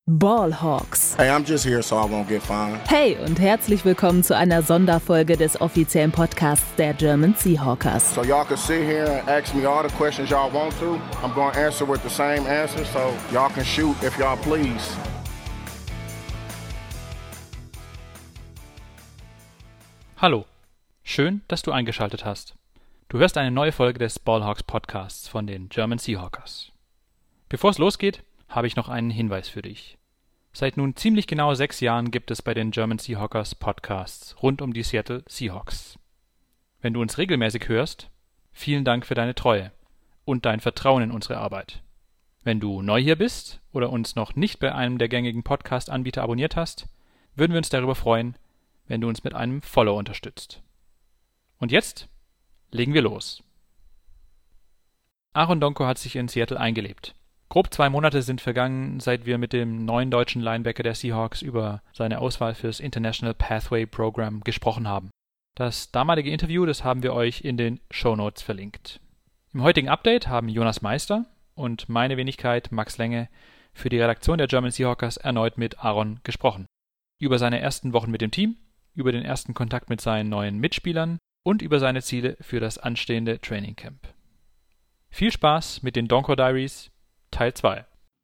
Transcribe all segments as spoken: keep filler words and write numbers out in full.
Ballhawks. Hey, I'm just here so I won't get fined. Hey und herzlich willkommen zu einer Sonderfolge des offiziellen Podcasts der German Seahawkers. So y'all can sit here and ask me all the questions y'all want to. I'm going to answer with the same answer, so y'all can shoot if y'all please. Hallo, schön, dass du eingeschaltet hast. Du hörst eine neue Folge des Ballhawks Podcasts von den German Seahawkers. Bevor es losgeht, habe ich noch einen Hinweis für dich. Seit nun ziemlich genau sechs Jahren gibt es bei den German Seahawkers Podcasts rund um die Seattle Seahawks. Wenn du uns regelmäßig hörst, vielen Dank für deine Treue und dein Vertrauen in unsere Arbeit. Wenn du neu hier bist oder uns noch nicht bei einem der gängigen Podcast-Anbieter abonniert hast, würden wir uns darüber freuen, wenn du uns mit einem Follow unterstützt. Und jetzt legen wir los. Aaron Donko hat sich in Seattle eingelebt. Grob zwei Monate sind vergangen, seit wir mit dem neuen deutschen Linebacker der Seahawks über seine Auswahl fürs International Pathway Program gesprochen haben. Das damalige Interview, das haben wir euch in den Shownotes verlinkt. Im heutigen Update haben Jonas Meister und meine Wenigkeit Max Lenge für die Redaktion der German Seahawkers erneut mit Aaron gesprochen. Über seine ersten Wochen mit dem Team, über den ersten Kontakt mit seinen neuen Mitspielern und über seine Ziele für das anstehende Training Camp. Viel Spaß mit den Donko Diaries Teil zwei.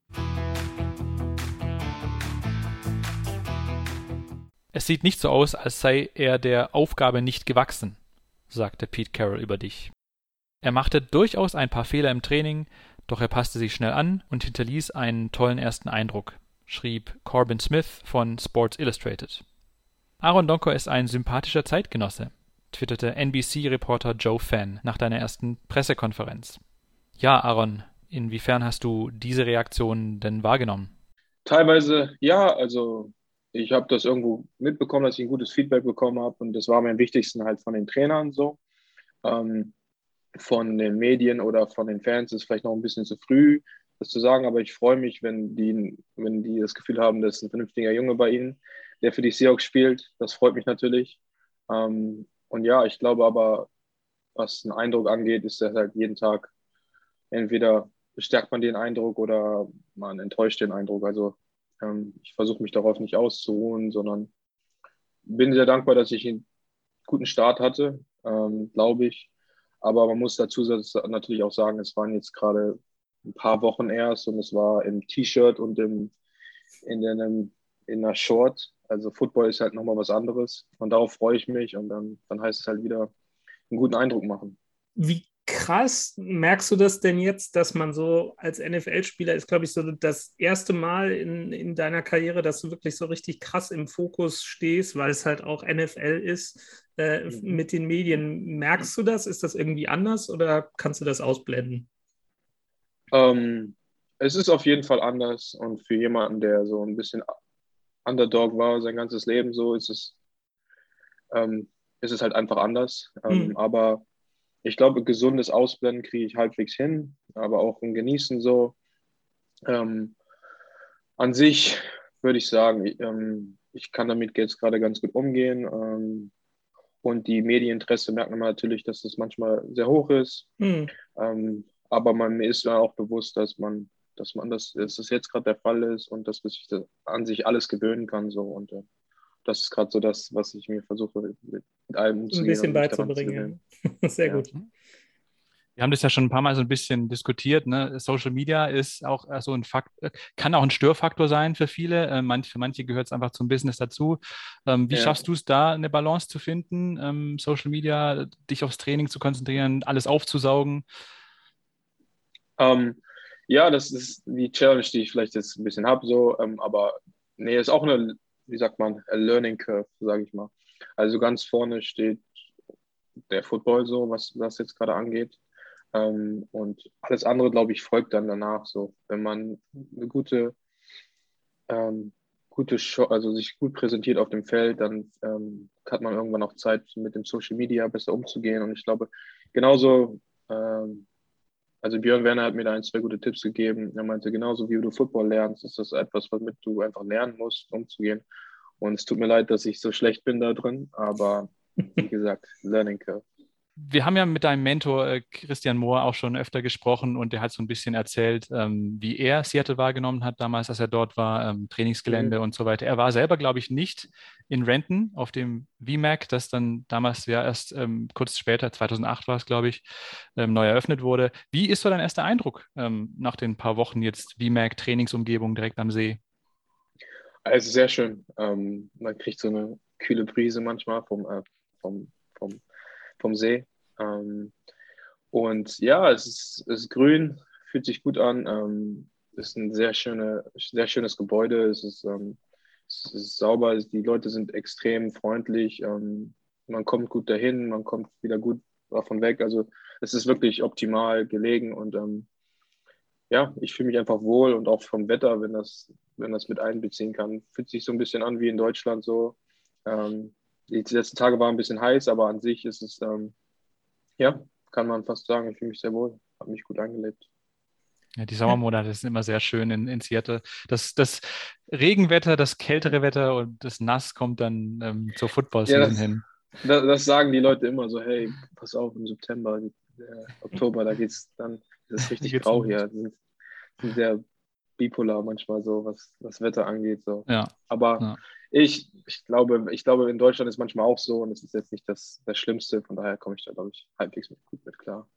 Es sieht nicht so aus, als sei er der Aufgabe nicht gewachsen, sagte Pete Carroll über dich. Er machte durchaus ein paar Fehler im Training, doch er passte sich schnell an und hinterließ einen tollen ersten Eindruck, schrieb Corbin Smith von Sports Illustrated. Aaron Donko ist ein sympathischer Zeitgenosse, twitterte N B C-Reporter Joe Fan nach deiner ersten Pressekonferenz. Ja, Aaron, inwiefern hast du diese Reaktion denn wahrgenommen? Teilweise ja, also ich habe das irgendwo mitbekommen, dass ich ein gutes Feedback bekommen habe und das war mir am wichtigsten halt von den Trainern so. Ähm, von den Medien oder von den Fans ist vielleicht noch ein bisschen zu früh, das zu sagen, aber ich freue mich, wenn die, wenn die das Gefühl haben, das ist ein vernünftiger Junge bei ihnen, der für die Seahawks spielt. Das freut mich natürlich. Ähm, und ja, ich glaube aber, was den Eindruck angeht, ist das halt jeden Tag entweder bestärkt man den Eindruck oder man enttäuscht den Eindruck. Also ähm, ich versuche mich darauf nicht auszuruhen, sondern bin sehr dankbar, dass ich einen guten Start hatte, ähm, glaube ich. Aber man muss dazu natürlich auch sagen, es waren jetzt gerade ein paar Wochen erst und es war im T-Shirt und im, in, einem, in einer Short. Also Football ist halt nochmal was anderes und darauf freue ich mich und dann, dann heißt es halt wieder einen guten Eindruck machen. Wie krass merkst du das denn jetzt, dass man so als N F L-Spieler ist, glaube ich, so das erste Mal in, in deiner Karriere, dass du wirklich so richtig krass im Fokus stehst, weil es halt auch N F L ist, äh, mit den Medien. Merkst du das? Ist das irgendwie anders oder kannst du das ausblenden? Ähm, es ist auf jeden Fall anders und für jemanden, der so ein bisschen Underdog war sein ganzes Leben, so ist es, ähm, ist es halt einfach anders. Ähm, Mhm. Aber ich glaube, gesundes Ausblenden kriege ich halbwegs hin, aber auch ein Genießen so. Ähm, an sich würde ich sagen, ich, ähm, ich kann damit jetzt gerade ganz gut umgehen. Ähm, und die Medieninteresse merkt man natürlich, dass das manchmal sehr hoch ist. Mhm. Ähm, aber man mir ist ja auch bewusst, dass man, dass man das, dass das jetzt gerade der Fall ist und dass man sich das an sich alles gewöhnen kann. So. Und äh, das ist gerade so das, was ich mir versuche, mit, mit allem Ein umzugehen bisschen und mich daran zu beizubringen. gewöhnen. Ja. Sehr Ja. gut. Wir haben das ja schon ein paar Mal so ein bisschen diskutiert, ne? Social Media ist auch so ein Fakt, kann auch ein Störfaktor sein für viele. Äh, manch, für manche gehört es einfach zum Business dazu. Ähm, wie Ja. schaffst du es da, eine Balance zu finden, ähm, Social Media, dich aufs Training zu konzentrieren, alles aufzusaugen? Ähm, ja, das ist die Challenge, die ich vielleicht jetzt ein bisschen habe, so, ähm, aber nee, ist auch eine, wie sagt man, a Learning Curve, sage ich mal. Also ganz vorne steht der Football so, was das jetzt gerade angeht. Ähm, und alles andere, glaube ich, folgt dann danach so. Wenn man eine gute, ähm, gute Show, also sich gut präsentiert auf dem Feld, dann ähm, hat man irgendwann auch Zeit, mit dem Social Media besser umzugehen. Und ich glaube, genauso, ähm, also Björn Werner hat mir da ein, zwei gute Tipps gegeben. Er meinte, genauso wie du Football lernst, ist das etwas, womit du einfach lernen musst, umzugehen. Und es tut mir leid, dass ich so schlecht bin da drin, aber wie gesagt, Learning Curve. wir haben ja mit deinem Mentor äh, Christian Mohr auch schon öfter gesprochen und der hat so ein bisschen erzählt, ähm, wie er Seattle wahrgenommen hat damals, als er dort war, ähm, Trainingsgelände Mhm. und so weiter. Er war selber, glaube ich, nicht in Renton auf dem V MAC, das dann damals ja erst ähm, kurz später, zweitausendacht war es, glaube ich, ähm, neu eröffnet wurde. Wie ist so dein erster Eindruck ähm, nach den paar Wochen jetzt V MAC Trainingsumgebung direkt am See? Also sehr schön. Ähm, man kriegt so eine kühle Brise manchmal vom, äh, vom, vom, vom See. Ähm, und ja, es ist, es ist grün, fühlt sich gut an. Ähm, ist ein sehr schöne, sehr schönes Gebäude. Es ist, ähm, es ist sauber. Die Leute sind extrem freundlich. Ähm, man kommt gut dahin, man kommt wieder gut davon weg. Also es ist wirklich optimal gelegen und ähm, ja, ich fühle mich einfach wohl und auch vom Wetter, wenn das, wenn das mit einbeziehen kann, fühlt sich so ein bisschen an wie in Deutschland so. Ähm, die letzten Tage waren ein bisschen heiß, aber an sich ist es, ähm, ja, kann man fast sagen, ich fühle mich sehr wohl, habe mich gut eingelebt. Ja, die Sommermonate sind immer sehr schön in, in Seattle. Das, das Regenwetter, das kältere Wetter und das Nass kommt dann ähm, zur Ja, Football-Season das, hin. das, das sagen die Leute immer so, hey, pass auf, im September, äh, Oktober, da geht's dann, ist es Hier richtig geht's dann grau los. hier. Die sind, sind sehr bipolar manchmal so, was das Wetter angeht. So. Ja, Aber ja. ich, ich glaube, ich glaube, in Deutschland ist manchmal auch so und es ist jetzt nicht das, das Schlimmste. Von daher komme ich da, glaube ich, halbwegs mit, gut mit klar.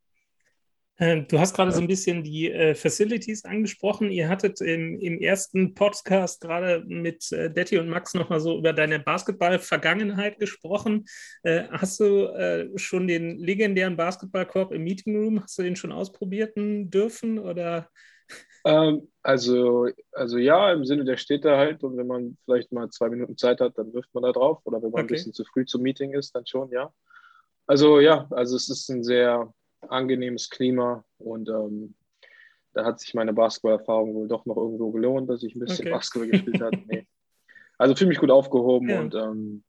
Ähm, Du hast gerade so ein bisschen die äh, Facilities angesprochen. Ihr hattet im, im ersten Podcast gerade mit äh, Detti und Max nochmal so über deine Basketball-Vergangenheit gesprochen. Äh, hast du äh, schon den legendären Basketballkorb im Meeting Room, hast du den schon ausprobieren dürfen oder? Ähm, also, also ja, im Sinne, der steht da halt und wenn man vielleicht mal zwei Minuten Zeit hat, dann wirft man da drauf oder wenn man ein Okay. bisschen zu früh zum Meeting ist, dann schon, ja. Also ja, also es ist ein sehr angenehmes Klima und ähm, da hat sich meine Basketballerfahrung wohl doch noch irgendwo gelohnt, dass ich ein bisschen Okay. Basketball gespielt habe. Nee. Also fühle mich gut aufgehoben Ja. und ähm,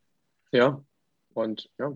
ja, und ja.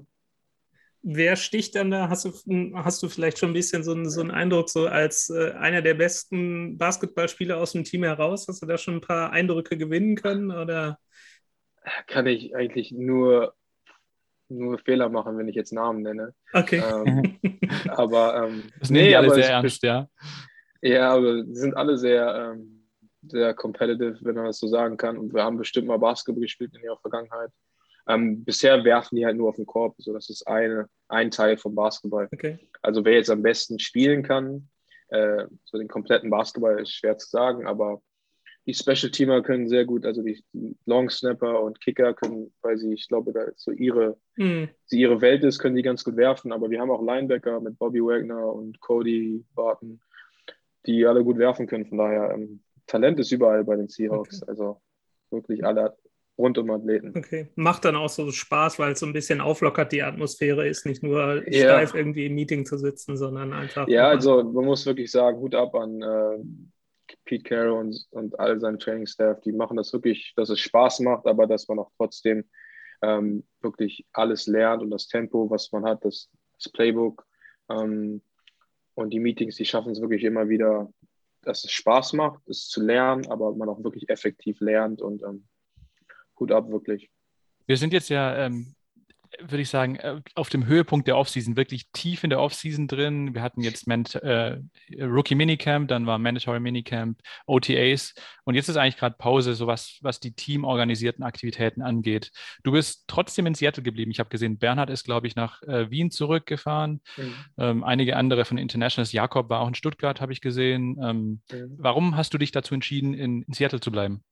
Wer sticht dann da? Hast du, hast du vielleicht schon ein bisschen so einen, so einen Eindruck, so als äh, einer der besten Basketballspieler aus dem Team heraus? Hast du da schon ein paar Eindrücke gewinnen können? Oder? Kann ich eigentlich nur, nur Fehler machen, wenn ich jetzt Namen nenne. Okay. Ähm, aber ähm, Das nehmen nee, die alle aber sehr es ernst, ja. ja, aber die sind alle sehr, ähm, sehr competitive, wenn man das so sagen kann. Und wir haben bestimmt mal Basketball gespielt in ihrer Vergangenheit. Ähm, bisher werfen die halt nur auf den Korb. So, das ist eine, ein Teil vom Basketball. Okay. Also wer jetzt am besten spielen kann, äh, so den kompletten Basketball ist schwer zu sagen, aber die Special Teamer können sehr gut, also die, die Long Snapper und Kicker können, weil sie, ich glaube, da so ihre, Hm. sie ihre Welt ist, können die ganz gut werfen. Aber wir haben auch Linebacker mit Bobby Wagner und Cody Barton, die alle gut werfen können. Von daher, ähm, Talent ist überall bei den Okay. Seahawks. Also wirklich alle rundum Athleten. Okay. Macht dann auch so Spaß, weil es so ein bisschen auflockert, die Atmosphäre ist, nicht nur steif Ja, irgendwie im Meeting zu sitzen, sondern einfach ja, auch mal. also man muss wirklich sagen, Hut ab an äh, Pete Carroll und, und all seinen Trainingsstaff. Die machen das wirklich, dass es Spaß macht, aber dass man auch trotzdem ähm, wirklich alles lernt und das Tempo, was man hat, das, das Playbook ähm, und die Meetings, die schaffen es wirklich immer wieder, dass es Spaß macht, es zu lernen, aber man auch wirklich effektiv lernt und ähm, Hut ab, wirklich. Wir sind jetzt ja, ähm, würde ich sagen, äh, auf dem Höhepunkt der Offseason, wirklich tief in der Offseason drin. Wir hatten jetzt Mand äh, Rookie Minicamp, dann war Mandatory Minicamp, O T As und jetzt ist eigentlich gerade Pause, so was, was die teamorganisierten Aktivitäten angeht. Du bist trotzdem in Seattle geblieben. Ich habe gesehen, Bernhard ist, glaube ich, nach äh, Wien zurückgefahren. Mhm. Ähm, einige andere von Internationals, Jakob war auch in Stuttgart, habe ich gesehen. Ähm, Mhm. warum hast du dich dazu entschieden, in, in Seattle zu bleiben?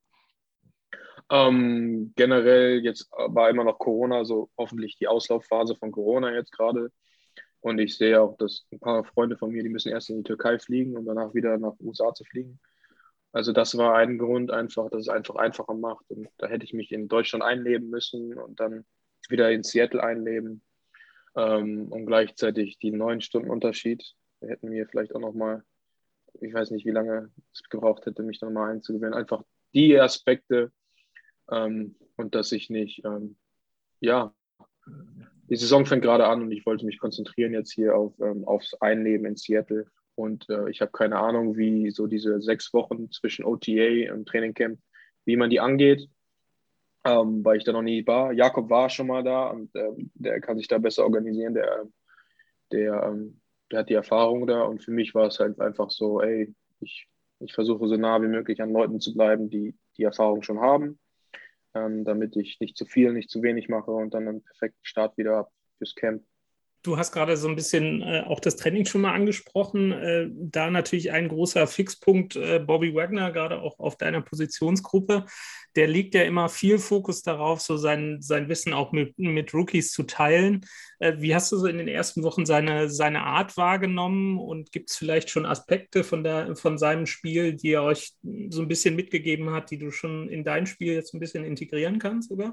Ähm, generell jetzt war immer noch Corona, so hoffentlich die Auslaufphase von Corona jetzt gerade. Und ich sehe auch, dass ein paar Freunde von mir, die müssen erst in die Türkei fliegen, um danach wieder nach den U S A zu fliegen. Also das war ein Grund einfach, dass es einfach einfacher macht. Und da hätte ich mich in Deutschland einleben müssen und dann wieder in Seattle einleben. Ähm, und gleichzeitig die neun Stunden Unterschied. Da hätten wir vielleicht auch nochmal, ich weiß nicht, wie lange es gebraucht hätte, mich nochmal einzugewöhnen. Einfach die Aspekte, ähm, und dass ich nicht, ähm, ja, die Saison fängt gerade an und ich wollte mich konzentrieren jetzt hier auf, ähm, aufs Einleben in Seattle. Und äh, ich habe keine Ahnung, wie so diese sechs Wochen zwischen O T A und Trainingcamp, wie man die angeht. ähm, weil ich da noch nie war. Jakob war schon mal da und ähm, der kann sich da besser organisieren, der, der, ähm, der hat die Erfahrung da und für mich war es halt einfach so, ey, ich, ich versuche so nah wie möglich an Leuten zu bleiben, die die Erfahrung schon haben, ähm, damit ich nicht zu viel, nicht zu wenig mache und dann einen perfekten Start wieder habe fürs Camp. Du hast gerade so ein bisschen äh, auch das Training schon mal angesprochen. Äh, da natürlich ein großer Fixpunkt, äh, Bobby Wagner, gerade auch auf deiner Positionsgruppe. Der legt ja immer viel Fokus darauf, so sein, sein Wissen auch mit, mit Rookies zu teilen. Äh, wie hast du so in den ersten Wochen seine, seine Art wahrgenommen und gibt es vielleicht schon Aspekte von, der, von seinem Spiel, die er euch so ein bisschen mitgegeben hat, die du schon in dein Spiel jetzt ein bisschen integrieren kannst sogar?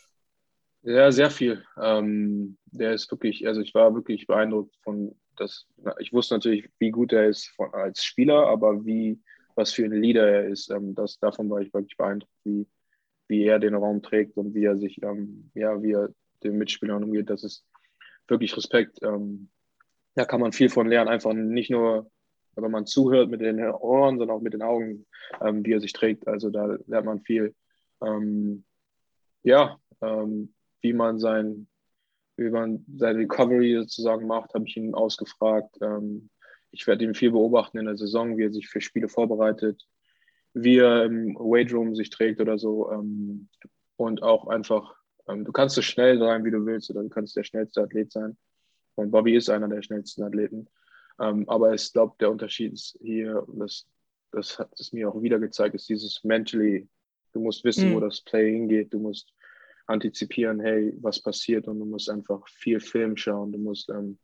Ja, sehr viel. Ähm, der ist wirklich, also ich war wirklich beeindruckt von das. Ich wusste natürlich, wie gut er ist von, als Spieler, aber wie, was für ein Leader er ist, ähm, das, davon war ich wirklich beeindruckt, wie, wie er den Raum trägt und wie er sich, ähm, ja, wie er den Mitspielern umgeht. Das ist wirklich Respekt. Ähm, da kann man viel von lernen, einfach nicht nur, wenn man zuhört mit den Ohren, sondern auch mit den Augen, ähm, wie er sich trägt. Also da lernt man viel. Ähm, ja, ähm, wie man sein, wie man seine Recovery sozusagen macht, habe ich ihn ausgefragt. Ähm, ich werde ihn viel beobachten in der Saison, wie er sich für Spiele vorbereitet, wie er im Weight Room sich trägt oder so. Ähm, und auch einfach, ähm, du kannst so schnell sein, wie du willst, oder du kannst der schnellste Athlet sein. Und Bobby ist einer der schnellsten Athleten. Ähm, aber ich glaube, der Unterschied ist hier, und das, das hat es mir auch wieder gezeigt, ist dieses mentally. Du musst wissen, wo Mhm. das Play hingeht. Du musst antizipieren, hey, was passiert, und du musst einfach viel Film schauen. Du musst, ähm,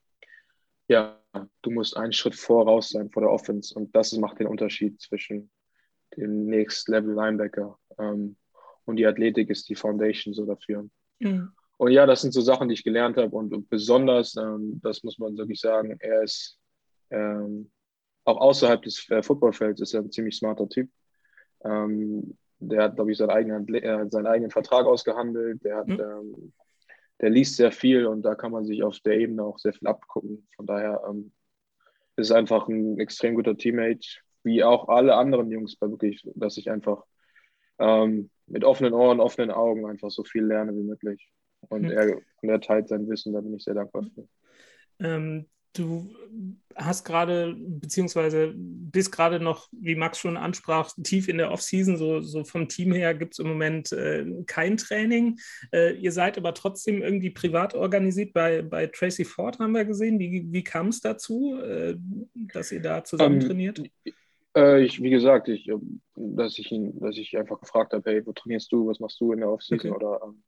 ja, du musst einen Schritt voraus sein vor der Offense, und das macht den Unterschied zwischen dem Next Level Linebacker. Ähm, und die Athletik ist die Foundation so dafür. Mhm. Und ja, das sind so Sachen, die ich gelernt habe, und besonders, ähm, das muss man wirklich sagen, er ist ähm, auch außerhalb des äh, Footballfelds ist er ein ziemlich smarter Typ. Ähm, der hat, glaube ich, seinen eigenen, äh, seinen eigenen Vertrag ausgehandelt. Der hat, Mhm. ähm, der liest sehr viel, und da kann man sich auf der Ebene auch sehr viel abgucken. Von daher ähm, ist es einfach ein extrem guter Teammate, wie auch alle anderen Jungs, bei wirklich, dass ich einfach ähm, mit offenen Ohren, offenen Augen einfach so viel lerne wie möglich. Und Mhm. er, und er teilt sein Wissen, da bin ich sehr dankbar für. Ähm, du hast gerade, beziehungsweise bist gerade noch, wie Max schon ansprach, tief in der Offseason. So, so vom Team her gibt es im Moment äh, kein Training. Äh, ihr seid aber trotzdem irgendwie privat organisiert. Bei, bei Tracy Ford haben wir gesehen. Wie, wie kam es dazu, äh, dass ihr da zusammen Ähm, trainiert? äh, ich, wie gesagt, ich, ähm, dass ich ihn, dass ich einfach gefragt habe, hey, wo trainierst du, was machst du in der Offseason? Okay. Oder ähm,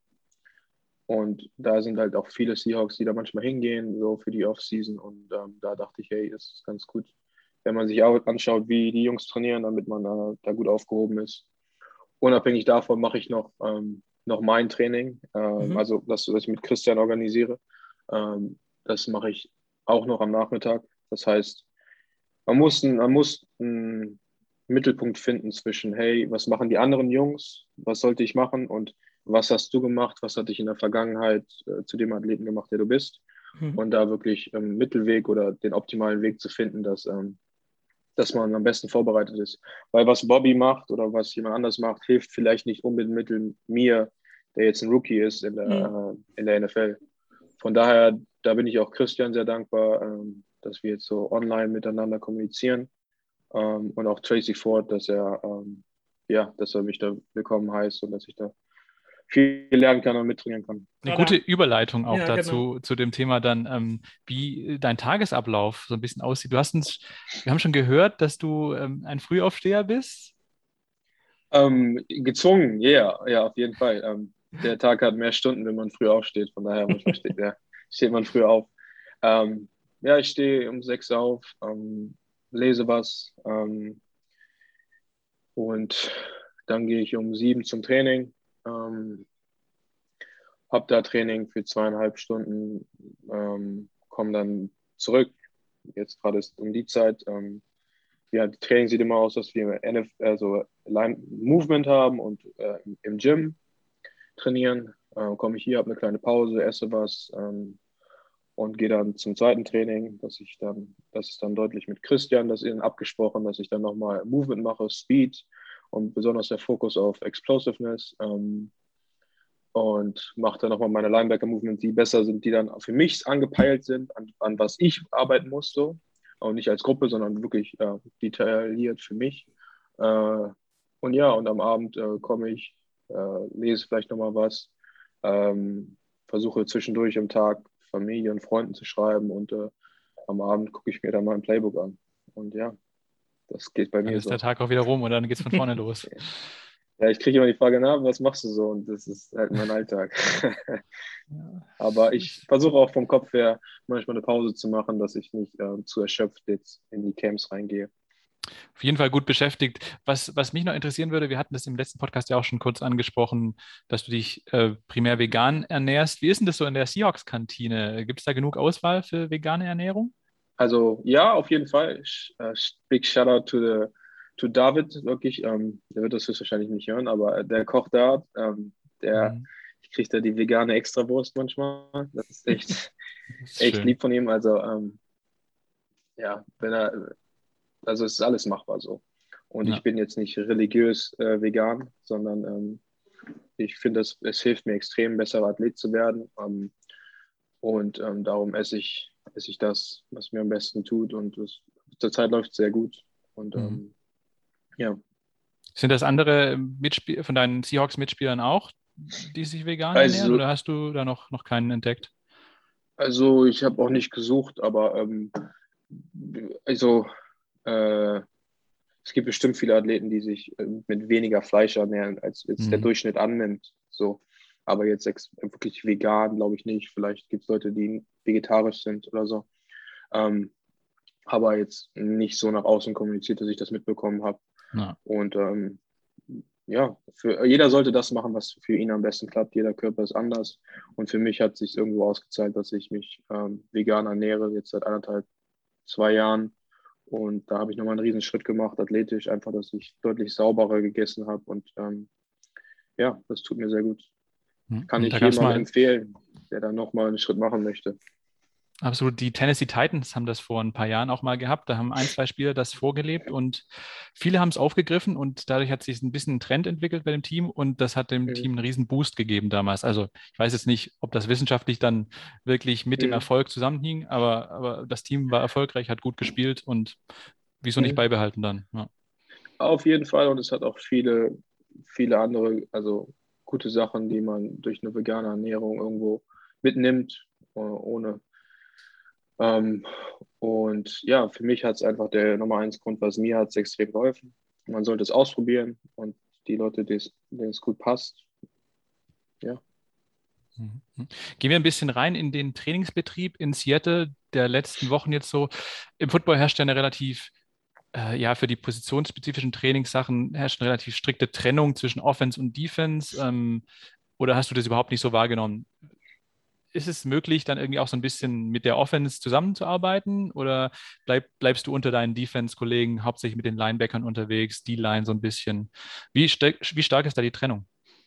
und da sind halt auch viele Seahawks, die da manchmal hingehen, so für die Offseason. Und ähm, da dachte ich, hey, das ist ganz gut, wenn man sich auch anschaut, wie die Jungs trainieren, damit man da, da gut aufgehoben ist. Unabhängig davon mache ich noch, ähm, noch mein Training, ähm, Mhm. also das, was ich mit Christian organisiere. Ähm, das mache ich auch noch am Nachmittag. Das heißt, man muss, man muss einen Mittelpunkt finden zwischen, hey, was machen die anderen Jungs, was sollte ich machen, und was hast du gemacht, was hat dich in der Vergangenheit äh, zu dem Athleten gemacht, der du bist. Mhm. Und da wirklich einen ähm, Mittelweg oder den optimalen Weg zu finden, dass, ähm, dass man am besten vorbereitet ist. Weil was Bobby macht oder was jemand anders macht, hilft vielleicht nicht unbedingt mir, der jetzt ein Rookie ist in der, Mhm. äh, in der N F L. Von daher, da bin ich auch Christian sehr dankbar, ähm, dass wir jetzt so online miteinander kommunizieren. Ähm, und auch Tracy Ford, dass er, ähm, ja, dass er mich da willkommen heißt und dass ich da viel lernen kann und mittrainieren kann. Eine gute Gerade, Überleitung auch ja, genau. dazu, zu dem Thema dann, ähm, wie dein Tagesablauf so ein bisschen aussieht. Du hast uns, wir haben schon gehört, dass du ähm, ein Frühaufsteher bist. Ähm, gezwungen, ja, yeah, ja, auf jeden Fall. Ähm, der Tag hat mehr Stunden, wenn man früh aufsteht. Von daher manchmal steht, ja, steht man früh auf. Ähm, ja, ich stehe um sechs auf, ähm, lese was, ähm, und dann gehe ich um sieben zum Training. Ähm, hab da Training für zweieinhalb Stunden, ähm, komme dann zurück. Jetzt gerade ist um die Zeit. Ähm, ja, das Training sieht immer aus, dass wir N F, also Line Movement haben und äh, im Gym trainieren. Äh, komme ich hier, habe eine kleine Pause, esse was, ähm, und gehe dann zum zweiten Training, dass ich dann, das ist dann deutlich mit Christian, das ist abgesprochen, dass ich dann nochmal Movement mache, Speed und besonders der Fokus auf Explosiveness. Ähm, und mache dann nochmal meine Linebacker-Movements, die besser sind, die dann für mich angepeilt sind, an, an was ich arbeiten muss, so. Und nicht als Gruppe, sondern wirklich äh, detailliert für mich. Äh, und ja, und am Abend äh, komme ich, äh, lese vielleicht nochmal was, ähm, versuche zwischendurch am Tag Familie und Freunden zu schreiben und äh, am Abend gucke ich mir dann mal ein Playbook an. Und ja, das geht bei Dann mir ist so. der Tag auch wieder rum und dann geht's von vorne los. Ja, ich kriege immer die Frage, na, was machst du so? Und das ist halt mein Alltag. Ja. Aber ich versuche auch vom Kopf her manchmal eine Pause zu machen, dass ich nicht äh, zu erschöpft jetzt in die Camps reingehe. Auf jeden Fall gut beschäftigt. Was, was mich noch interessieren würde, wir hatten das im letzten Podcast ja auch schon kurz angesprochen, dass du dich äh, primär vegan ernährst. Wie ist denn das so in der Seahawks-Kantine? Gibt es da genug Auswahl für vegane Ernährung? Also ja, auf jeden Fall. Sh- äh, Big Shoutout to, the, to David, wirklich. Ähm, der wird das höchstwahrscheinlich nicht hören, aber der Koch da, ähm, der Mhm. ich kriege da die vegane Extrawurst manchmal. Das ist echt, Das ist echt schön. lieb von ihm. Also ähm, ja, wenn er, also es ist alles machbar so. Und ich Ja. bin jetzt nicht religiös äh, vegan, sondern ähm, ich finde, es, es hilft mir extrem, besserer Athlet zu werden. Ähm, und ähm, darum esse ich, esse ich das, was mir am besten tut. Und es, zurzeit läuft es sehr gut. Und Mhm. ähm, ja, Sind das andere Mitspiel von deinen Seahawks-Mitspielern auch, die sich vegan ernähren, also, oder hast du da noch, noch keinen entdeckt? also ich habe auch nicht gesucht, aber ähm, also äh, es gibt bestimmt viele Athleten, die sich äh, mit weniger Fleisch ernähren, als jetzt der Mhm. Durchschnitt annimmt. So. Aber jetzt ex- wirklich vegan, glaube ich nicht. Vielleicht gibt es Leute, die vegetarisch sind oder so. Ähm, aber jetzt nicht so nach außen kommuniziert, dass ich das mitbekommen habe. Ja. Und ähm, ja, für, jeder sollte das machen, was für ihn am besten klappt. Jeder Körper ist anders. Und für mich hat sich irgendwo ausgezahlt, dass ich mich ähm, vegan ernähre, jetzt seit anderthalb, zwei Jahren. Und da habe ich nochmal einen riesen Schritt gemacht, athletisch, einfach, dass ich deutlich sauberer gegessen habe. Und ähm, ja, das tut mir sehr gut. Kann Und ich da gab es jemandem mal empfehlen, der da nochmal einen Schritt machen möchte. absolut, die Tennessee Titans haben das vor ein paar Jahren auch mal gehabt. Da haben ein, zwei Spieler das vorgelebt und viele haben es aufgegriffen und dadurch hat sich ein bisschen ein Trend entwickelt bei dem Team und das hat dem Mhm. Team einen riesen Boost gegeben damals. Also ich weiß jetzt nicht, ob das wissenschaftlich dann wirklich mit dem Mhm. Erfolg zusammenhing, aber, aber das Team war erfolgreich, hat gut gespielt und wieso nicht Mhm. beibehalten dann? Ja. Auf jeden Fall. Und es hat auch viele, viele andere, also gute Sachen, die man durch eine vegane Ernährung irgendwo mitnimmt, äh, ohne. Ähm, und ja, für mich hat es einfach der Nummer eins Grund, was mir hat es extrem geholfen. Man sollte es ausprobieren und die Leute, denen es gut passt, ja. Mhm. Gehen wir ein bisschen rein in den Trainingsbetrieb in Seattle der letzten Wochen jetzt so. Im Football herrscht ja eine relativ, äh, ja, für die positionsspezifischen Trainingssachen herrscht eine relativ strikte Trennung zwischen Offense und Defense. Ähm, oder hast du das überhaupt nicht so wahrgenommen? Ist es möglich, dann irgendwie auch so ein bisschen mit der Offense zusammenzuarbeiten? Oder bleib, bleibst du unter deinen Defense-Kollegen hauptsächlich mit den Linebackern unterwegs, D-Line so ein bisschen? Wie, sta- wie stark ist da die Trennung?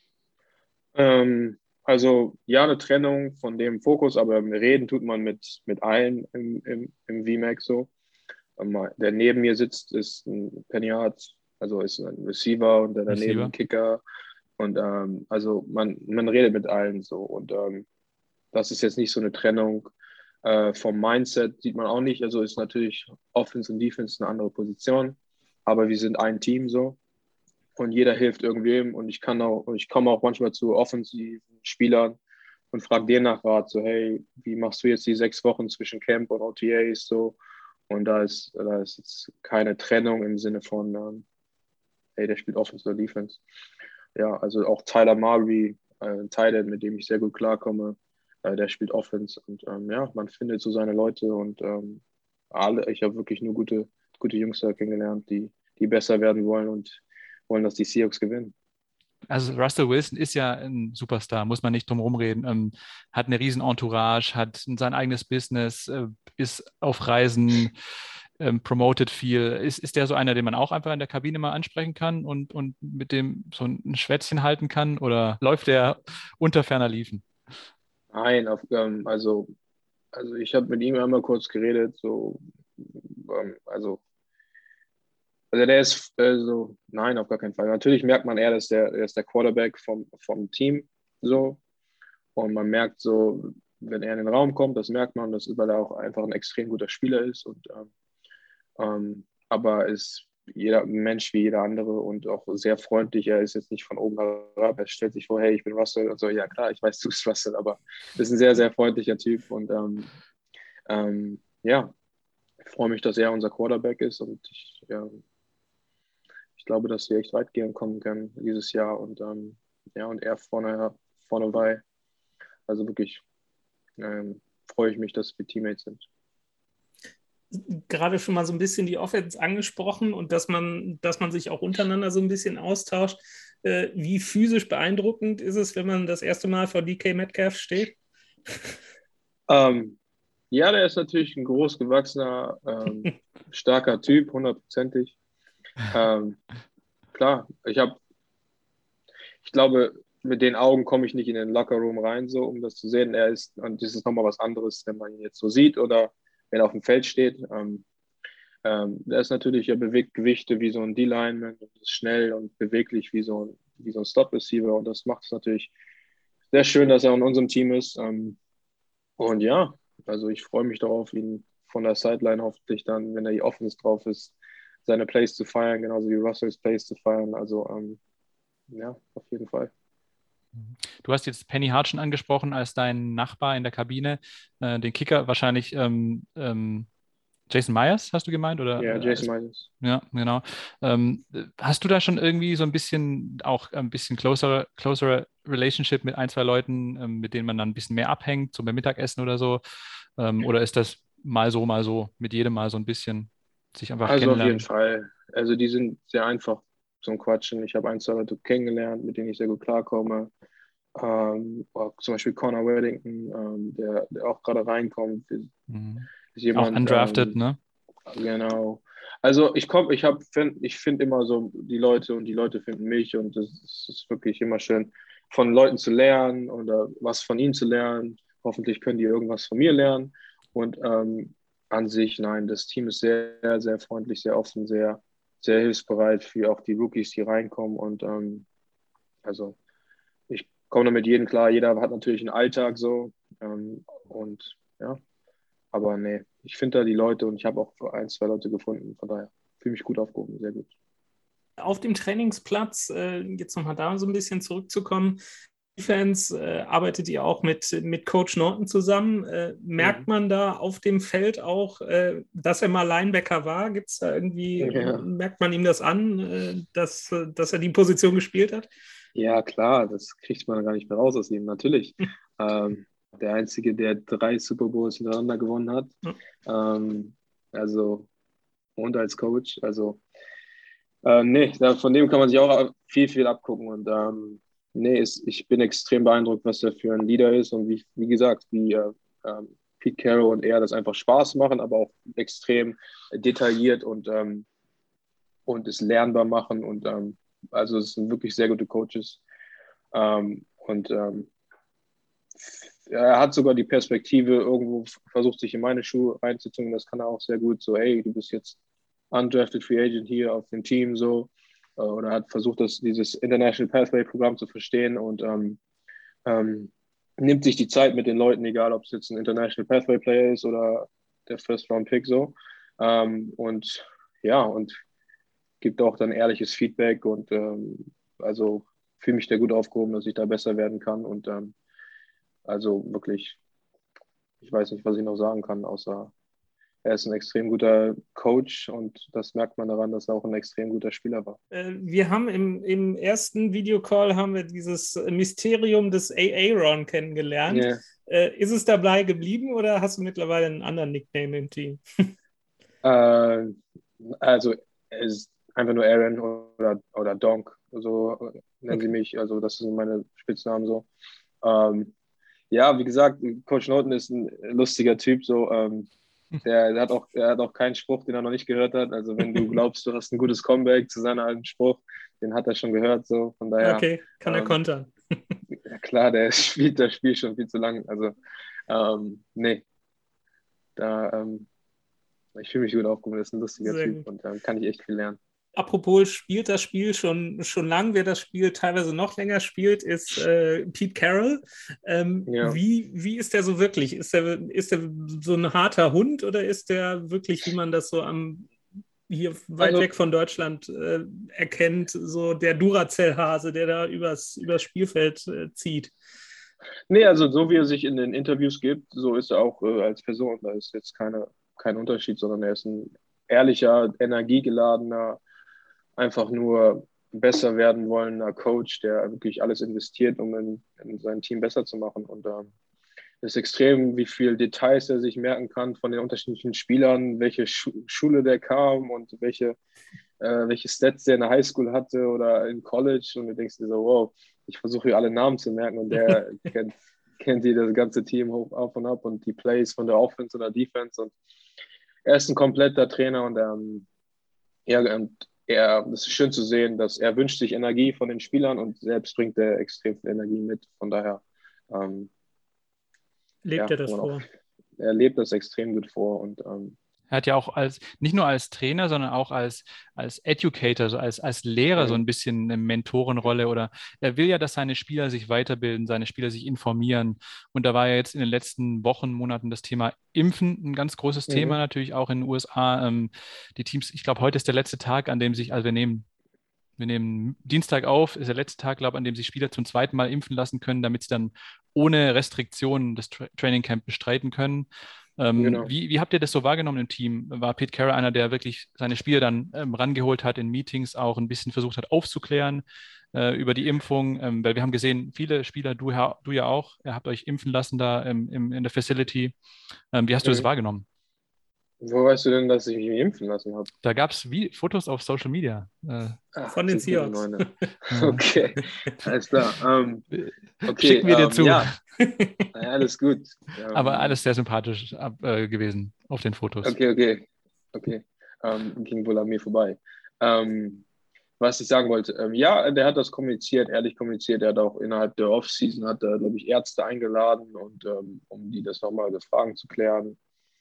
Ähm, also ja, eine Trennung von dem Fokus, aber reden tut man mit, mit allen im, im, im V MAX so. Ähm, Der neben mir sitzt, ist ein Pennyard, also ist ein Receiver und der daneben ein Receiver? Kicker. Und ähm, also man, man redet mit allen so. Und ähm, das ist jetzt nicht so eine Trennung. Äh, vom Mindset sieht man auch nicht. Also ist natürlich Offense und Defense eine andere Position. Aber wir sind ein Team so. Und jeder hilft irgendwem. Und ich kann auch, und ich komme auch manchmal zu offensiven Spielern und frage den nach Rat, so, hey, wie machst du jetzt die sechs Wochen zwischen Camp und O T As so? Und da ist, da ist jetzt keine Trennung im Sinne von, ähm, hey, der spielt Offense oder Defense. Ja, also auch Tyler Marbury, äh, ein Tight mit dem ich sehr gut klarkomme, äh, der spielt Offense. Und ähm, ja, man findet so seine Leute und ähm, alle, ich habe wirklich nur gute, gute Jungs da kennengelernt, die, die besser werden wollen und wollen, dass die Seahawks gewinnen. Also Russell Wilson ist ja ein Superstar, muss man nicht drum rumreden. Ähm, hat eine riesen Entourage, hat sein eigenes Business, äh, ist auf Reisen, ähm, promotet viel. Ist, ist der so einer, den man auch einfach in der Kabine mal ansprechen kann und, und mit dem so ein Schwätzchen halten kann? Oder läuft der unter ferner Liefen? Nein, auf, ähm, also, also ich habe mit ihm einmal kurz geredet, so, ähm, also Also der ist äh, so, nein, auf gar keinen Fall. Natürlich merkt man eher, dass der, er ist der Quarterback vom, vom Team so. Und man merkt so, wenn er in den Raum kommt, das merkt man, dass weil er auch einfach ein extrem guter Spieler ist. Und, ähm, ähm, aber ist jeder Mensch wie jeder andere und auch sehr freundlich. Er ist jetzt nicht von oben herab. Er stellt sich vor, hey, ich bin Russell und so. Ja klar, ich weiß, du bist Russell, aber ist ein sehr, sehr freundlicher Typ. Und ähm, ähm, ja, ich freue mich, dass er unser Quarterback ist. Und ich, ja, ich glaube, dass wir echt weit gehen kommen können dieses Jahr. Und ähm, ja, und er vorne, vorne bei. Also wirklich ähm, freue ich mich, dass wir Teammates sind. Gerade schon mal so ein bisschen die Offense angesprochen und dass man, dass man sich auch untereinander so ein bisschen austauscht. Äh, wie physisch beeindruckend ist es, wenn man das erste Mal vor D K Metcalf steht? Ähm, ja, der ist natürlich ein großgewachsener, ähm, starker Typ, hundertprozentig. Ähm, klar, ich habe, ich glaube, mit den Augen komme ich nicht in den Lockerroom rein, so um das zu sehen. Er ist, und das ist nochmal was anderes, wenn man ihn jetzt so sieht oder wenn er auf dem Feld steht. Ähm, ähm, der ist natürlich, er bewegt Gewichte wie so ein D-Lineman und ist schnell und beweglich wie so ein, wie so ein Stop-Receiver. Und das macht es natürlich sehr schön, dass er in unserem Team ist. Ähm, und ja, also ich freue mich darauf, ihn von der Sideline hoffentlich dann, wenn er die Offense drauf ist, seine Plays zu feiern, genauso wie Russells Plays zu feiern. Also ähm, ja, auf jeden Fall. Du hast jetzt Penny Hart schon angesprochen als dein Nachbar in der Kabine. Äh, den Kicker wahrscheinlich ähm, ähm, Jason Myers, hast du gemeint? Oder, Ja, äh, Jason als, Myers. ja, genau. Ähm, hast du da schon irgendwie so ein bisschen auch ein bisschen closer, closer Relationship mit ein, zwei Leuten, ähm, mit denen man dann ein bisschen mehr abhängt, so beim Mittagessen oder so? Ähm, oder ist das mal so, mal so, mit jedem Mal so ein bisschen sich einfach Also auf jeden kennenlernen? Fall. Also die sind sehr einfach zum Quatschen. Ich habe ein, zwei Leute kennengelernt, mit denen ich sehr gut klarkomme. Ähm, auch zum Beispiel Connor Weddington, ähm, der, der auch gerade reinkommt, ist Mhm. Auch jemand, undrafted, ähm, ne? genau. Also ich komme, ich habe, ich finde immer so die Leute und die Leute finden mich und es ist wirklich immer schön, von Leuten zu lernen oder was von ihnen zu lernen. Hoffentlich können die irgendwas von mir lernen. Und ähm, an sich, nein, das Team ist sehr, sehr freundlich, sehr offen, sehr, sehr hilfsbereit für auch die Rookies, die reinkommen. Und ähm, also ich komme damit jedem klar. Jeder hat natürlich einen Alltag so. Ähm, und ja, aber nee, ich finde da die Leute und ich habe auch ein, zwei Leute gefunden. Von daher fühle mich gut aufgehoben, sehr gut. Auf dem Trainingsplatz, äh, jetzt nochmal da so ein bisschen zurückzukommen, Defense, äh, arbeitet ihr auch mit, mit Coach Norton zusammen? Äh, merkt Mhm. man da auf dem Feld auch, äh, dass er mal Linebacker war? Gibt es da irgendwie, Ja. merkt man ihm das an, äh, dass, äh, dass er die Position gespielt hat? Ja, klar, das kriegt man gar nicht mehr raus aus ihm, natürlich. Ähm, der Einzige, der drei Super Bowls hintereinander gewonnen hat. Ähm, also, und als Coach. Also, äh, nee, da, von dem kann man sich auch viel, viel abgucken. Und ähm, nee, ist, ich bin extrem beeindruckt, was er für ein Leader ist und wie, wie gesagt, wie äh, ähm, Pete Carroll und er das einfach Spaß machen, aber auch extrem detailliert und, ähm, und es lernbar machen. Und ähm, also es sind wirklich sehr gute Coaches. Ähm, und ähm, er hat sogar die Perspektive irgendwo versucht, sich in meine Schuhe reinzuziehen. Das kann er auch sehr gut. So, hey, du bist jetzt undrafted Free Agent hier auf dem Team so. Oder hat versucht, das, dieses International Pathway Programm zu verstehen und ähm, ähm, nimmt sich die Zeit mit den Leuten, egal ob es jetzt ein International Pathway Player ist oder der First Round Pick so. Ähm, und ja, und gibt auch dann ehrliches Feedback und ähm, also fühle mich da gut aufgehoben, dass ich da besser werden kann und ähm, also wirklich, ich weiß nicht, was ich noch sagen kann, außer er ist ein extrem guter Coach und das merkt man daran, dass er auch ein extrem guter Spieler war. Äh, wir haben im, im ersten Videocall haben wir dieses Mysterium des Aaron kennengelernt. Yeah. Äh, ist es dabei geblieben oder hast du mittlerweile einen anderen Nickname im Team? Äh, also er ist einfach nur Aaron oder, oder Donk, so nennen sie Okay. mich, also das sind meine Spitznamen so. Ähm, ja, wie gesagt, Coach Norton ist ein lustiger Typ, so ähm, Der, der, hat auch, der hat auch keinen Spruch, den er noch nicht gehört hat. Also wenn du glaubst, du hast ein gutes Comeback zu seinem alten Spruch, den hat er schon gehört. So. Von daher, Okay, kann er ähm, kontern. ja klar, der spielt das Spiel schon viel zu lang. Also ähm, nee, da ähm, ich fühle mich gut aufgehoben. Das ist ein lustiger Sehr Typ gut. und ähm, kann ich echt viel lernen. apropos spielt das Spiel schon, schon lang, wer das Spiel teilweise noch länger spielt, ist äh, Pete Carroll. Ähm, Ja. wie, wie ist der so wirklich? Ist der, ist der so ein harter Hund oder ist der wirklich, wie man das so am hier weit Also, weg von Deutschland äh, erkennt, so der Duracell-Hase, der da übers, übers Spielfeld äh, zieht? Nee, also so wie er sich in den Interviews gibt, so ist er auch äh, als Person. Da ist jetzt keine, kein Unterschied, sondern er ist ein ehrlicher, energiegeladener, einfach nur besser werden wollender Coach, der wirklich alles investiert, um in, in sein Team besser zu machen. Und ähm, es ist extrem, wie viel Details er sich merken kann von den unterschiedlichen Spielern, welche Schu Schule der kam und welche, äh, welche Stats der in der Highschool hatte oder in College. Und du denkst dir so, wow, ich versuche hier alle Namen zu merken und der kennt, kennt hier das ganze Team hoch, auf und ab und die Plays von der Offense oder Defense. Und er ist ein kompletter Trainer und ähm, ja, und er, es ist schön zu sehen, dass er wünscht sich Energie von den Spielern und selbst bringt er extrem viel Energie mit. Von daher ähm, Lebt ja, er das auch, vor? er lebt das extrem gut vor und ähm, Er hat ja auch als, nicht nur als Trainer, sondern auch als, als Educator, so als, als Lehrer so ein bisschen eine Mentorenrolle oder er will ja, dass seine Spieler sich weiterbilden, seine Spieler sich informieren. Und da war ja jetzt in den letzten Wochen, Monaten das Thema Impfen ein ganz großes mhm. Thema natürlich auch in den U S A. Ähm, die Teams, ich glaube, heute ist der letzte Tag, an dem sich, also wir nehmen Wir nehmen Dienstag auf, ist der letzte Tag, glaube ich, an dem sich Spieler zum zweiten Mal impfen lassen können, damit sie dann ohne Restriktionen das Tra Training Camp bestreiten können. Ähm, Genau. wie, wie habt ihr das so wahrgenommen im Team? War Pete Carroll einer, der wirklich seine Spieler dann ähm, rangeholt hat in Meetings, auch ein bisschen versucht hat aufzuklären äh, über die Impfung? Ähm, weil wir haben gesehen, viele Spieler, du, du ja auch, ihr habt euch impfen lassen da im, im, in der Facility. Ähm, wie hast du das Mhm. wahrgenommen? Wo weißt du denn, dass ich mich impfen lassen habe? Da gab es wie Fotos auf Social Media. Äh, Ah, Von den super, Seahawks. Neune. Okay, alles klar. Ähm, okay, Schicken wir dir ähm, zu. ja, alles gut. Aber Ähm, alles sehr sympathisch ab, äh, gewesen auf den Fotos. okay, okay, okay. Ähm, ging wohl an mir vorbei. Ähm, was ich sagen wollte, ähm, ja, der hat das kommuniziert, ehrlich kommuniziert. Er hat auch innerhalb der Offseason, hat er, glaube ich, Ärzte eingeladen, und ähm, um die das nochmal das Fragen zu klären.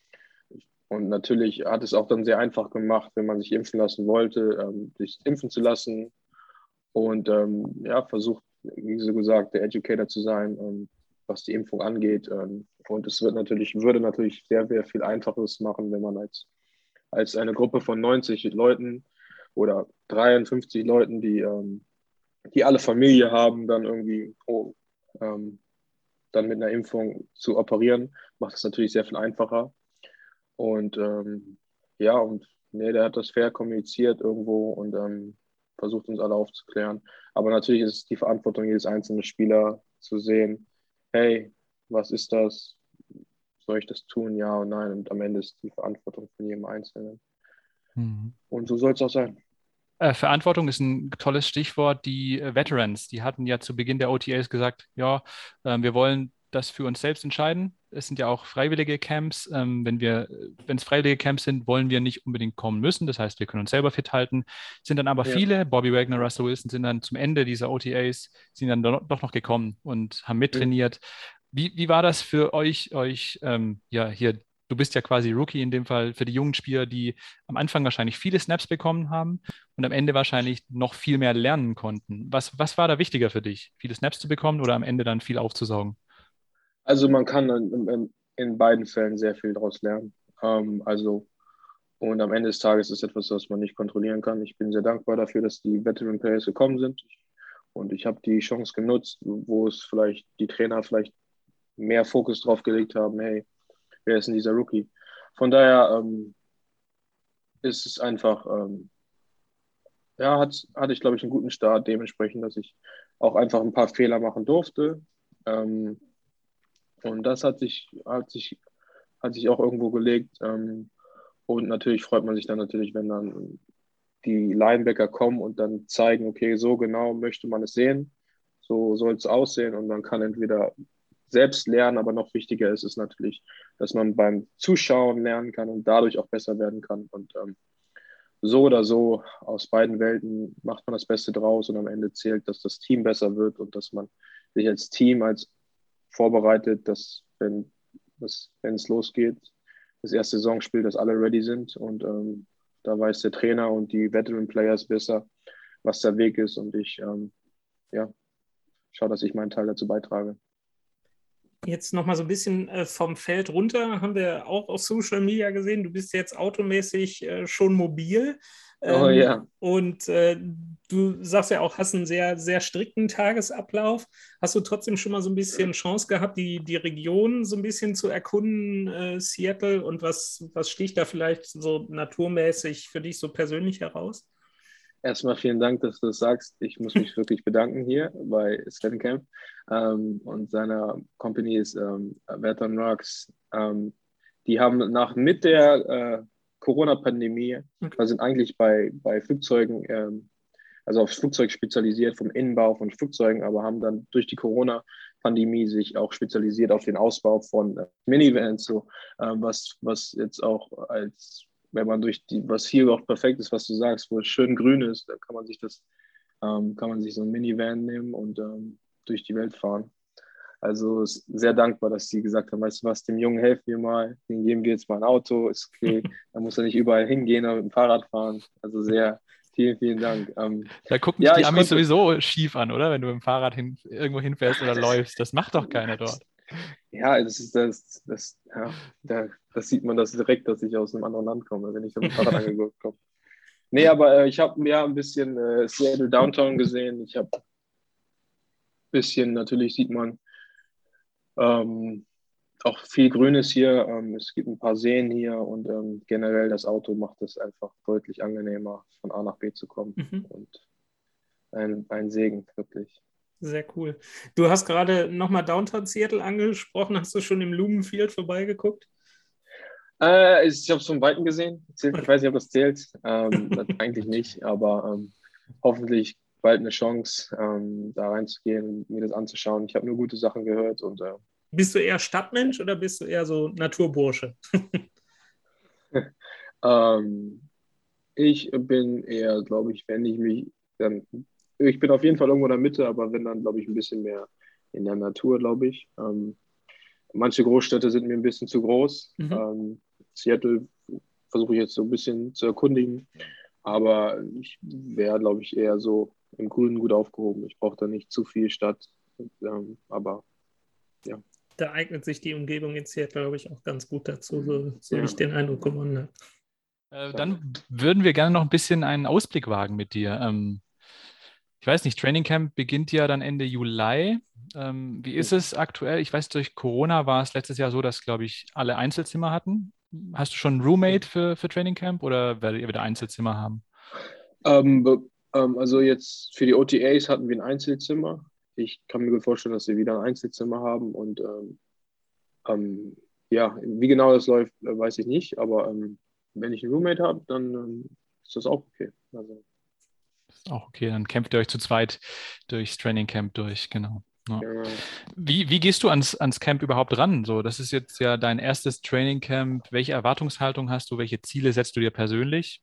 Und natürlich hat es auch dann sehr einfach gemacht, wenn man sich impfen lassen wollte, ähm, sich impfen zu lassen. Und ähm, ja, versucht, wie so gesagt, der Educator zu sein, ähm, was die Impfung angeht. Ähm, und es wird natürlich, würde natürlich sehr, sehr viel Einfaches machen, wenn man als, als eine Gruppe von neunzig Leuten oder dreiundfünfzig Leuten, die, ähm, die alle Familie haben, dann irgendwie oh, ähm, dann mit einer Impfung zu operieren, macht es natürlich sehr viel einfacher. Und ähm, ja, und nee, der hat das fair kommuniziert irgendwo und ähm, versucht uns alle aufzuklären. Aber natürlich ist es die Verantwortung jedes einzelnen Spieler zu sehen, hey, was ist das? Soll ich das tun? Ja und nein. Und am Ende ist die Verantwortung von jedem Einzelnen. Mhm. Und so soll es auch sein. Äh, Verantwortung ist ein tolles Stichwort. Die äh, Veterans, die hatten ja zu Beginn der O T As gesagt, ja, äh, wir wollen das für uns selbst entscheiden. Es sind ja auch freiwillige Camps. Ähm, wenn wir, wenn es freiwillige Camps sind, wollen wir nicht unbedingt kommen müssen. Das heißt, wir können uns selber fit halten. Sind dann aber Ja. viele, Bobby Wagner, Russell Wilson, sind dann zum Ende dieser O T As, sind dann do doch noch gekommen und haben mittrainiert. Wie, wie war das für euch, euch ähm, ja, hier, du bist ja quasi Rookie in dem Fall, für die jungen Spieler, die am Anfang wahrscheinlich viele Snaps bekommen haben und am Ende wahrscheinlich noch viel mehr lernen konnten. Was, was war da wichtiger für dich? Viele Snaps zu bekommen oder am Ende dann viel aufzusaugen? Also man kann in, in beiden Fällen sehr viel daraus lernen. Ähm, also und am Ende des Tages ist es etwas, was man nicht kontrollieren kann. Ich bin sehr dankbar dafür, dass die Veteran Players gekommen sind. Und ich habe die Chance genutzt, wo es vielleicht die Trainer vielleicht mehr Fokus drauf gelegt haben, hey, wer ist denn dieser Rookie? Von daher ähm, ist es einfach, ähm, ja, hat, hatte ich, glaube ich, einen guten Start, dementsprechend, dass ich auch einfach ein paar Fehler machen durfte. Ähm, und das hat sich, hat sich, hat sich auch irgendwo gelegt. Ähm, und natürlich freut man sich dann natürlich, wenn dann die Linebacker kommen und dann zeigen, okay, so genau möchte man es sehen, so soll es aussehen, und man kann entweder selbst lernen, aber noch wichtiger ist es natürlich, dass man beim Zuschauen lernen kann und dadurch auch besser werden kann. Und ähm, so oder so, aus beiden Welten macht man das Beste draus, und am Ende zählt, dass das Team besser wird und dass man sich als Team als vorbereitet, dass wenn, dass, wenn es losgeht, das erste Saisonspiel, dass alle ready sind, und ähm, da weiß der Trainer und die Veteran Players besser, was der Weg ist. Und ich ähm, ja, schaue, dass ich meinen Teil dazu beitrage. Jetzt nochmal so ein bisschen äh, vom Feld runter, haben wir auch auf Social Media gesehen. Du bist jetzt automäßig äh, schon mobil. Ähm, Oh ja. Und äh, du sagst ja auch, hast einen sehr, sehr strikten Tagesablauf. Hast du trotzdem schon mal so ein bisschen Chance gehabt, die, die Region so ein bisschen zu erkunden, äh, Seattle? Und was, was sticht da vielleicht so naturmäßig für dich so persönlich heraus? Erstmal vielen Dank, dass du das sagst. Ich muss mich wirklich bedanken hier bei Sven Camp ähm, und seiner Company ist ähm, Veteran Rocks. Ähm, die haben nach mit der äh, Corona-Pandemie, wir sind eigentlich bei, bei Flugzeugen, ähm, also auf Flugzeug spezialisiert, vom Innenbau von Flugzeugen, aber haben dann durch die Corona-Pandemie sich auch spezialisiert auf den Ausbau von äh, Minivans, so, äh, was, was jetzt auch als wenn man durch die, was hier auch perfekt ist, was du sagst, wo es schön grün ist, da kann man sich das, ähm, kann man sich so ein Minivan nehmen und ähm, durch die Welt fahren. Also ist sehr dankbar, dass sie gesagt haben, weißt du was, dem Jungen helfen wir mal, den geben wir jetzt mal ein Auto, ist okay, da muss er nicht überall hingehen, aber mit dem Fahrrad fahren. Also sehr, vielen, vielen Dank. Ähm, da gucken ja, dich die Amis konnte, sowieso schief an, oder? Wenn du mit dem Fahrrad hin, irgendwo hinfährst oder läufst. Das macht doch keiner dort. Ja, das ist das, das, ja, da, das sieht man das direkt, dass ich aus einem anderen Land komme, wenn ich mit dem Fahrrad angeguckt komme. Nee, aber äh, ich habe mir ein bisschen äh, Seattle Downtown gesehen. Ich habe ein bisschen, natürlich sieht man ähm, auch viel Grünes hier. Ähm, es gibt ein paar Seen hier und ähm, generell das Auto macht es einfach deutlich angenehmer, von A nach B zu kommen. Mhm. Und ein, ein Segen, wirklich. Sehr cool. Du hast gerade nochmal Downtown Seattle angesprochen. Hast du schon im Lumen Field vorbeigeguckt? Äh, ich habe es von Weitem gesehen. Ich weiß nicht, ob das zählt. Ähm, eigentlich nicht, aber ähm, hoffentlich bald eine Chance, ähm, da reinzugehen und mir das anzuschauen. Ich habe nur gute Sachen gehört. Und, äh, bist du eher Stadtmensch oder bist du eher so Naturbursche? ähm, ich bin eher, glaube ich, wenn ich mich dann ich bin auf jeden Fall irgendwo in der Mitte, aber wenn dann, glaube ich, ein bisschen mehr in der Natur, glaube ich. Ähm, manche Großstädte sind mir ein bisschen zu groß. Mhm. Ähm, Seattle versuche ich jetzt so ein bisschen zu erkundigen, aber ich wäre, glaube ich, eher so im Grünen gut aufgehoben. Ich brauche da nicht zu viel Stadt, ähm, aber ja. Da eignet sich die Umgebung in Seattle, glaube ich, auch ganz gut dazu, so, so Ja. wie ich den Eindruck gewonnen Äh, habe. dann würden wir gerne noch ein bisschen einen Ausblick wagen mit dir. Ähm, Ich weiß nicht, Training Camp beginnt ja dann Ende Juli. Ähm, wie ist es aktuell? Ich weiß, durch Corona war es letztes Jahr so, dass, glaube ich, alle Einzelzimmer hatten. Hast du schon einen Roommate für, für Training Camp oder werdet ihr wieder Einzelzimmer haben? Ähm, be- ähm, also jetzt für die O T As hatten wir ein Einzelzimmer. Ich kann mir gut vorstellen, dass wir wieder ein Einzelzimmer haben und ähm, ähm, ja, wie genau das läuft, äh, weiß ich nicht, aber ähm, wenn ich einen Roommate habe, dann ähm, ist das auch okay. Also, Auch okay, dann kämpft ihr euch zu zweit durchs Training Camp durch, genau. Ja. ja. Wie, wie gehst du ans, ans Camp überhaupt ran? So, das ist jetzt ja dein erstes Training Camp. Welche Erwartungshaltung hast du? Welche Ziele setzt du dir persönlich?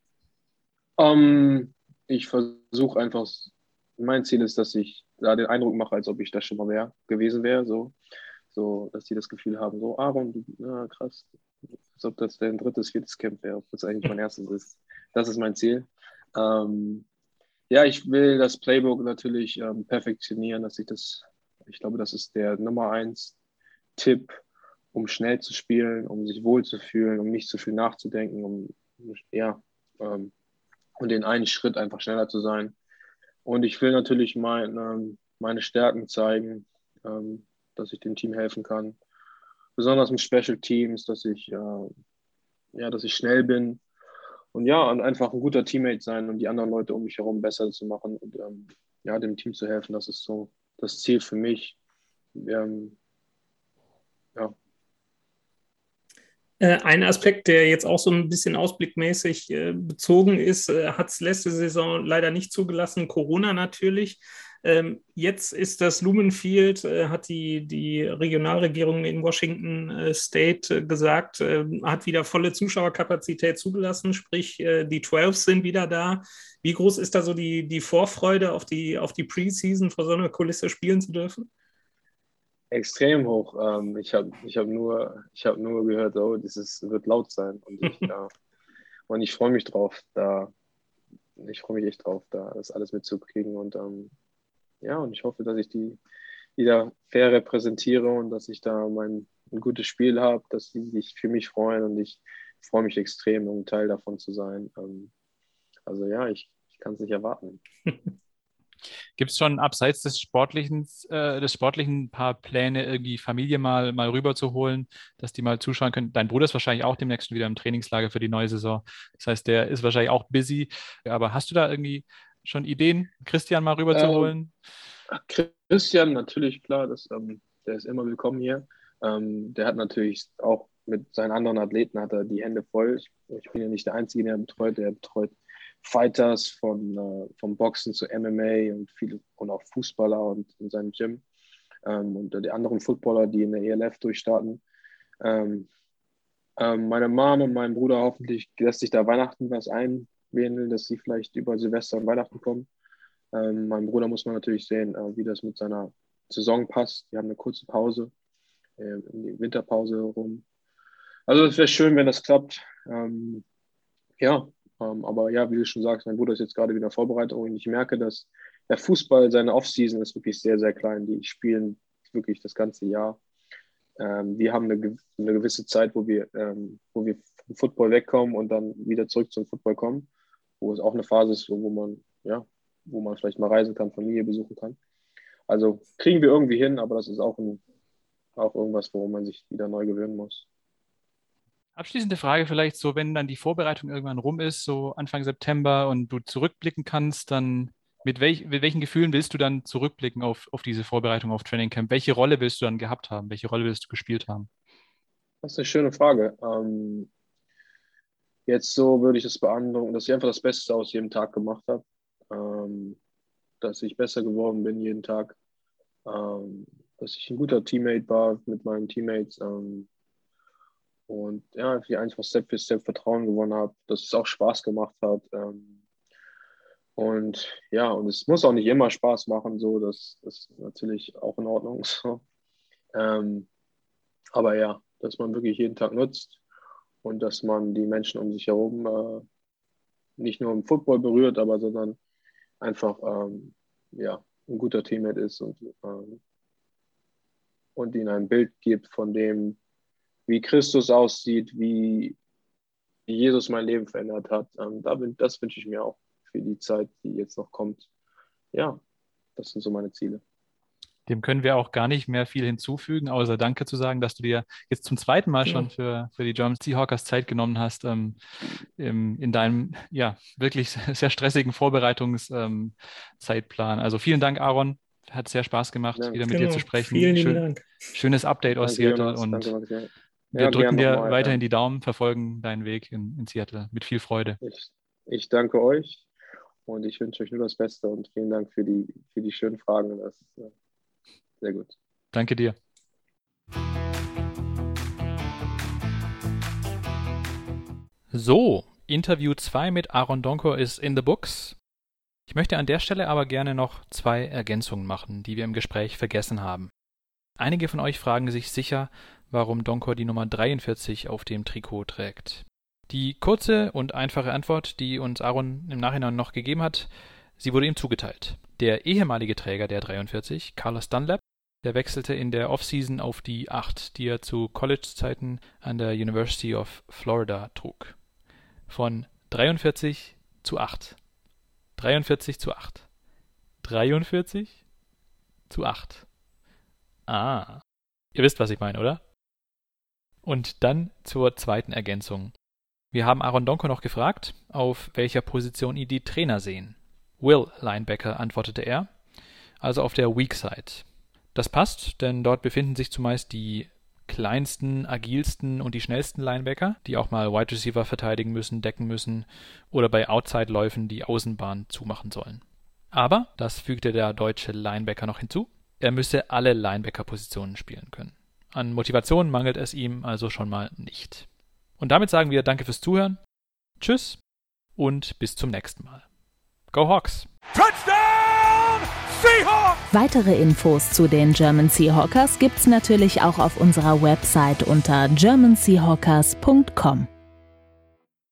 Ähm, ich versuche einfach, mein Ziel ist, dass ich da den Eindruck mache, als ob ich das schon mal wär, gewesen wäre, so. So, dass die das Gefühl haben, so, Aaron, du, ja, krass, als ob das dein drittes, viertes Camp wäre, obwohl es eigentlich mein erstes ist. Das ist mein Ziel. Ähm, ja, ich will das Playbook natürlich ähm, perfektionieren, dass ich das, ich glaube, das ist der Nummer eins Tipp, um schnell zu spielen, um sich wohlzufühlen, um nicht zu viel nachzudenken, um, ja, ähm, und den einen Schritt einfach schneller zu sein. Und ich will natürlich mein, ähm, meine Stärken zeigen, ähm, dass ich dem Team helfen kann. Besonders mit Special Teams, dass ich, äh, ja, dass ich schnell bin und ja, und einfach ein guter Teammate sein und die anderen Leute um mich herum besser zu machen und ähm, ja, dem Team zu helfen. Das ist so das Ziel für mich. Ähm, ja. Ein Aspekt, der jetzt auch so ein bisschen ausblickmäßig äh, bezogen ist, äh, hat es letzte Saison leider nicht zugelassen, Corona natürlich. Ähm, jetzt ist das Lumen Field, äh, hat die, die Regionalregierung in Washington äh, State äh, gesagt, äh, hat wieder volle Zuschauerkapazität zugelassen, sprich äh, die zwölf sind wieder da. Wie groß ist da so die, die Vorfreude auf die, auf die Preseason, vor so einer Kulisse spielen zu dürfen? Extrem hoch. Ähm, ich habe ich hab nur, ich hab nur gehört, oh, dieses wird laut sein. Und ich, ja. und ich freue mich drauf, da ich freue mich echt drauf, da das alles mitzukriegen und ähm, ja, und ich hoffe, dass ich die wieder fair repräsentiere und dass ich da mein ein gutes Spiel habe, dass sie sich für mich freuen und ich freue mich extrem, um Teil davon zu sein. Ähm, also ja, ich, ich kann es nicht erwarten. Gibt es schon abseits des Sportlichen, äh, des Sportlichen ein paar Pläne, irgendwie Familie mal, mal rüber zu holen, dass die mal zuschauen können? Dein Bruder ist wahrscheinlich auch demnächst wieder im Trainingslager für die neue Saison. Das heißt, der ist wahrscheinlich auch busy. Aber hast du da irgendwie schon Ideen, Christian mal rüber zu holen? Ähm, Christian, natürlich, klar, das, ähm, der ist immer willkommen hier. Ähm, der hat natürlich auch mit seinen anderen Athleten hat er die Hände voll. Ich, ich bin ja nicht der Einzige, der betreut. Der betreut Fighters von äh, vom Boxen zu M M A und viele und auch Fußballer und in seinem Gym ähm, und die anderen Footballer, die in der E L F durchstarten. Ähm, ähm, meine Mom und mein Bruder, hoffentlich lässt sich da Weihnachten was einwählen, dass sie vielleicht über Silvester und Weihnachten kommen. Ähm, mein Bruder muss man natürlich sehen, äh, wie das mit seiner Saison passt. Die haben eine kurze Pause, äh, in die Winterpause rum. Also es wäre schön, wenn das klappt. Ähm, ja, ähm, aber ja, wie du schon sagst, mein Bruder ist jetzt gerade wieder in Vorbereitung und ich merke, dass der Fußball, seine Offseason ist wirklich sehr, sehr klein. Die spielen wirklich das ganze Jahr. Ähm, wir haben eine, eine gewisse Zeit, wo wir, ähm, wo wir vom Football wegkommen und dann wieder zurück zum Football kommen, wo es auch eine Phase ist, wo man, ja, wo man vielleicht mal reisen kann, Familie besuchen kann. Also kriegen wir irgendwie hin, aber das ist auch, ein, auch irgendwas, worum man sich wieder neu gewöhnen muss. Abschließende Frage vielleicht so, wenn dann die Vorbereitung irgendwann rum ist, so Anfang September und du zurückblicken kannst, dann mit, welch, mit welchen Gefühlen willst du dann zurückblicken auf, auf diese Vorbereitung auf Training Camp? Welche Rolle willst du dann gehabt haben? Welche Rolle willst du gespielt haben? Das ist eine schöne Frage. Ähm, jetzt so würde ich es beantworten, dass ich einfach das Beste aus jedem Tag gemacht habe, ähm, dass ich besser geworden bin jeden Tag, ähm, dass ich ein guter Teammate war mit meinen Teammates, ähm, und ja, ich einfach Step für Step Vertrauen gewonnen habe, dass es auch Spaß gemacht hat. Ähm, und ja, und es muss auch nicht immer Spaß machen, so, das, das ist natürlich auch in Ordnung. So. Ähm, aber ja, dass man wirklich jeden Tag nutzt und dass man die Menschen um sich herum äh, nicht nur im Football berührt, aber sondern einfach ähm, ja, ein guter Teammate ist und, ähm, und ihnen ein Bild gibt von dem, wie Christus aussieht, wie Jesus mein Leben verändert hat. Ähm, da bin, das wünsche ich mir auch für die Zeit, die jetzt noch kommt. Ja, das sind so meine Ziele. Dem können wir auch gar nicht mehr viel hinzufügen, außer Danke zu sagen, dass du dir jetzt zum zweiten Mal schon für, für die German Seahawkers Zeit genommen hast, ähm, im, in deinem ja wirklich sehr stressigen Vorbereitungszeitplan. Ähm, also vielen Dank, Aaron. Hat sehr Spaß gemacht, ja, wieder mit genau. dir zu sprechen. Vielen lieben Schön, Dank. Schönes Update aus Danke, Seattle Jonas. und Danke, wir ja, drücken dir mal, weiterhin ja. die Daumen, verfolgen deinen Weg in, in Seattle mit viel Freude. Ich, ich danke euch und ich wünsche euch nur das Beste und vielen Dank für die, für die schönen Fragen. Das ist äh, sehr gut. Danke dir. So, Interview zwei mit Aaron Donkor ist in the books. Ich möchte an der Stelle aber gerne noch zwei Ergänzungen machen, die wir im Gespräch vergessen haben. Einige von euch fragen sich sicher, warum Donkor die Nummer dreiundvierzig auf dem Trikot trägt. Die kurze und einfache Antwort, die uns Aaron im Nachhinein noch gegeben hat, sie wurde ihm zugeteilt. Der ehemalige Träger der dreiundvierzig, Carlos Dunlap, der wechselte in der Offseason auf die acht, die er zu College-Zeiten an der University of Florida trug. Von dreiundvierzig zu acht. dreiundvierzig zu acht. dreiundvierzig zu acht. Ah, ihr wisst, was ich meine, oder? Und dann zur zweiten Ergänzung. Wir haben Aaron Donkor noch gefragt, auf welcher Position ihn die Trainer sehen. Will Linebacker, antwortete er, also auf der Weak Side. Das passt, denn dort befinden sich zumeist die kleinsten, agilsten und die schnellsten Linebacker, die auch mal Wide Receiver verteidigen müssen, decken müssen oder bei Outside-Läufen die Außenbahn zumachen sollen. Aber, das fügte der deutsche Linebacker noch hinzu, er müsse alle Linebacker-Positionen spielen können. An Motivation mangelt es ihm also schon mal nicht. Und damit sagen wir Danke fürs Zuhören, Tschüss und bis zum nächsten Mal. Go Hawks! Touchdown Seahawks! Weitere Infos zu den German Seahawkers gibt's natürlich auch auf unserer Website unter german seahawkers punkt com.